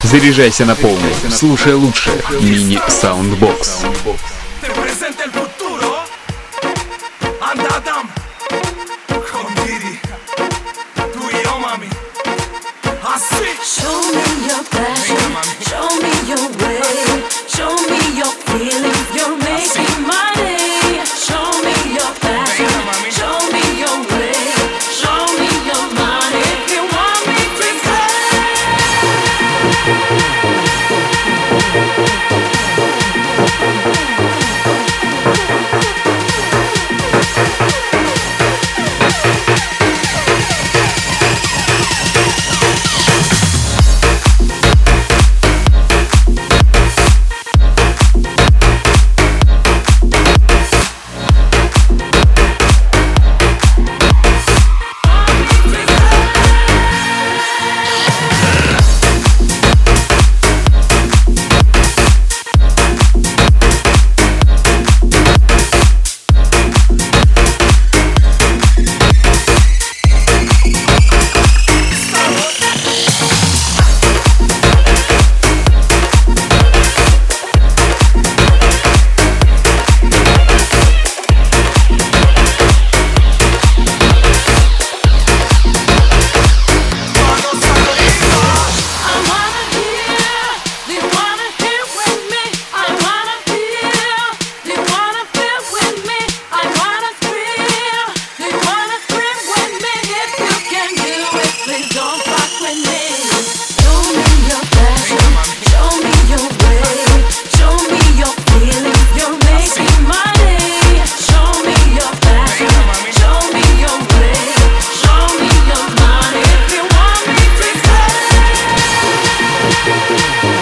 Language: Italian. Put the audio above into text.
Заряжайся на полную, слушай лучше. Мини-саундбокс. Show me your passion, show me your way, show me your feelings, you're making my day. Show me your passion, show me your way, show me your money if you want me to stay.